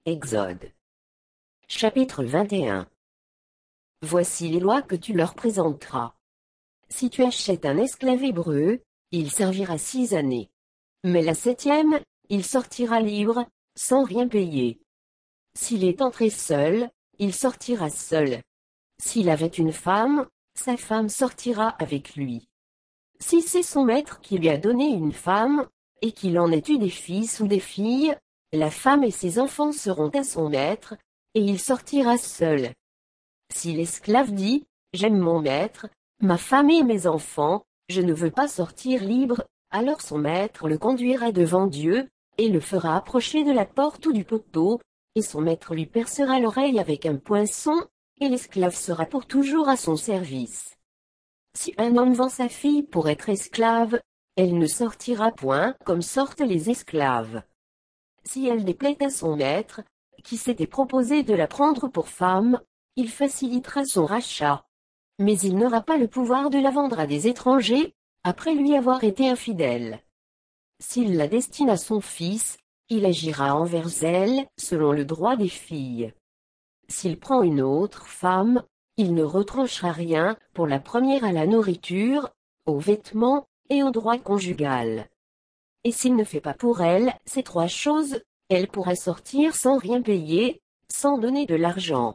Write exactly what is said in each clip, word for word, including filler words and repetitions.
Exode. Chapitre vingt et un. Voici les lois que tu leur présenteras. Si tu achètes un esclave hébreu, il servira six années. Mais la septième, il sortira libre, sans rien payer. S'il est entré seul, il sortira seul. S'il avait une femme, sa femme sortira avec lui. Si c'est son maître qui lui a donné une femme, et qu'il en ait eu des fils ou des filles, la femme et ses enfants seront à son maître, et il sortira seul. Si l'esclave dit, j'aime mon maître, ma femme et mes enfants, je ne veux pas sortir libre, alors son maître le conduira devant Dieu, et le fera approcher de la porte ou du poteau, et son maître lui percera l'oreille avec un poinçon, et l'esclave sera pour toujours à son service. Si un homme vend sa fille pour être esclave, elle ne sortira point comme sortent les esclaves. Si elle déplaît à son maître, qui s'était proposé de la prendre pour femme, il facilitera son rachat. Mais il n'aura pas le pouvoir de la vendre à des étrangers, après lui avoir été infidèle. S'il la destine à son fils, il agira envers elle, selon le droit des filles. S'il prend une autre femme, il ne retranchera rien, pour la première à la nourriture, aux vêtements, et au droit conjugal. Et s'il ne fait pas pour elle ces trois choses, elle pourra sortir sans rien payer, sans donner de l'argent.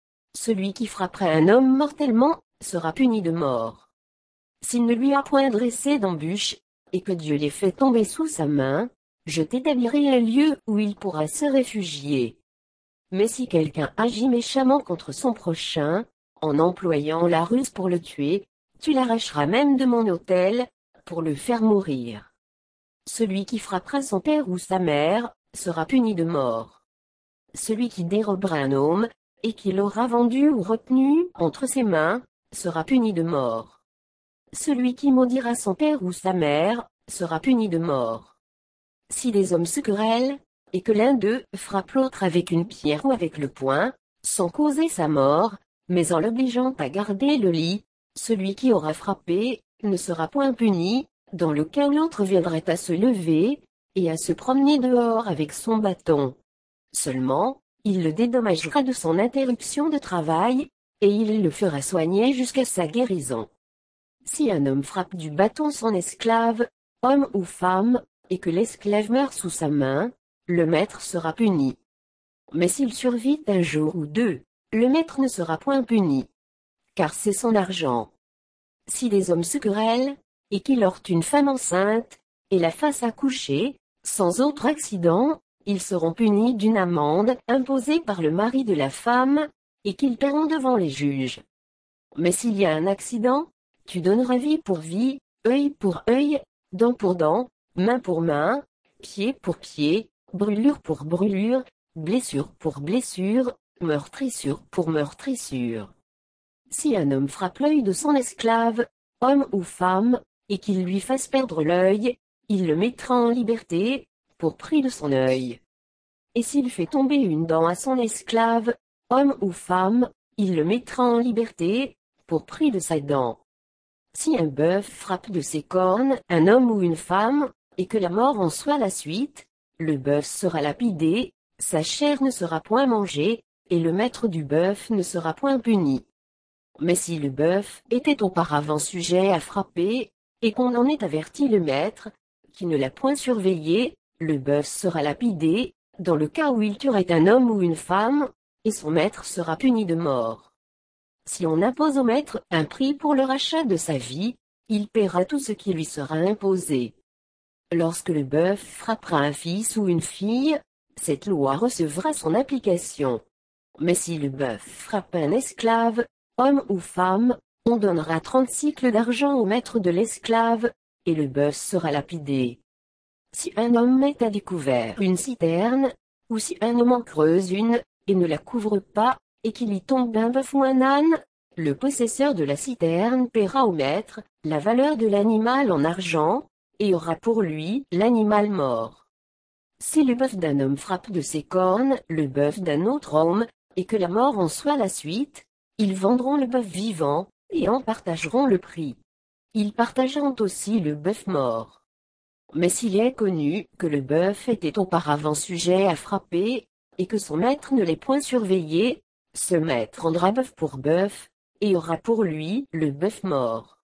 Celui qui frappera un homme mortellement, sera puni de mort. S'il ne lui a point dressé d'embûche, et que Dieu l'ait fait tomber sous sa main, je t'établirai un lieu où il pourra se réfugier. Mais si quelqu'un agit méchamment contre son prochain, en employant la ruse pour le tuer, tu l'arracheras même de mon autel, pour le faire mourir. Celui qui frappera son père ou sa mère, sera puni de mort. Celui qui dérobera un homme, et qui l'aura vendu ou retenu entre ses mains, sera puni de mort. Celui qui maudira son père ou sa mère, sera puni de mort. Si des hommes se querellent, et que l'un d'eux frappe l'autre avec une pierre ou avec le poing, sans causer sa mort, mais en l'obligeant à garder le lit, celui qui aura frappé, ne sera point puni, dans le cas où l'autre viendrait à se lever, et à se promener dehors avec son bâton. Seulement, il le dédommagera de son interruption de travail, et il le fera soigner jusqu'à sa guérison. Si un homme frappe du bâton son esclave, homme ou femme, et que l'esclave meurt sous sa main, le maître sera puni. Mais s'il survit un jour ou deux, le maître ne sera point puni. Car c'est son argent. Si des hommes se querellent, et qu'il heurte une femme enceinte, et la fasse accoucher, sans autre accident, ils seront punis d'une amende imposée par le mari de la femme, et qu'ils paieront devant les juges. Mais s'il y a un accident, tu donneras vie pour vie, œil pour œil, dent pour dent, main pour main, pied pour pied, brûlure pour brûlure, blessure pour blessure, meurtrissure pour meurtrissure. Si un homme frappe l'œil de son esclave, homme ou femme, et qu'il lui fasse perdre l'œil, il le mettra en liberté, pour prix de son œil. Et s'il fait tomber une dent à son esclave, homme ou femme, il le mettra en liberté, pour prix de sa dent. Si un bœuf frappe de ses cornes un homme ou une femme, et que la mort en soit la suite, le bœuf sera lapidé, sa chair ne sera point mangée, et le maître du bœuf ne sera point puni. Mais si le bœuf était auparavant sujet à frapper, et qu'on en ait averti le maître, qui ne l'a point surveillé, le bœuf sera lapidé, dans le cas où il tuerait un homme ou une femme, et son maître sera puni de mort. Si on impose au maître un prix pour le rachat de sa vie, il paiera tout ce qui lui sera imposé. Lorsque le bœuf frappera un fils ou une fille, cette loi recevra son application. Mais si le bœuf frappe un esclave, homme ou femme, on donnera trente cycles d'argent au maître de l'esclave, et le bœuf sera lapidé. Si un homme met à découvert une citerne, ou si un homme en creuse une, et ne la couvre pas, et qu'il y tombe un bœuf ou un âne, le possesseur de la citerne paiera au maître la valeur de l'animal en argent, et aura pour lui l'animal mort. Si le bœuf d'un homme frappe de ses cornes le bœuf d'un autre homme, et que la mort en soit la suite, ils vendront le bœuf vivant, et en partageront le prix. Ils partageront aussi le bœuf mort. Mais s'il est connu que le bœuf était auparavant sujet à frapper, et que son maître ne l'ait point surveillé, ce maître rendra bœuf pour bœuf, et aura pour lui le bœuf mort.